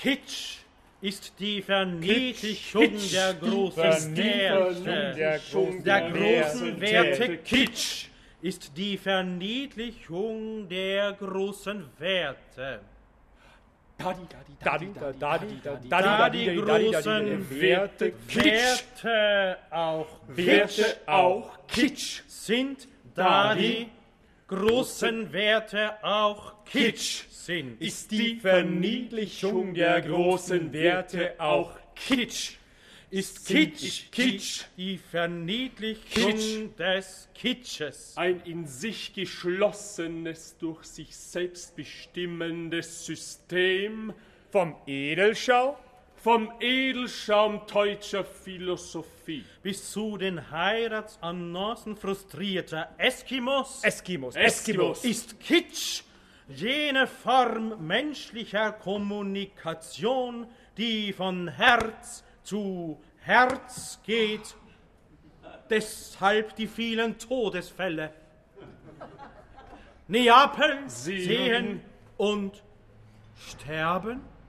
Kitsch ist die Verniedlichung der großen Werte. Der großen Werte. Kitsch ist die Verniedlichung der großen Werte. Da die großen Werte auch Kitsch sind, da die großen Werte auch Kitsch sind, ist die Verniedlichung der großen Werte auch Kitsch. Ist Kitsch die Verniedlichung des Kitsches. Ein in sich geschlossenes, durch sich selbst bestimmendes System vom Edelschaum deutscher Philosophie bis zu den Heiratsannoncen frustrierter Eskimos ist Kitsch jene Form menschlicher Kommunikation, die von Herz zu Herz geht, deshalb die vielen Todesfälle. Neapel sehen und sterben?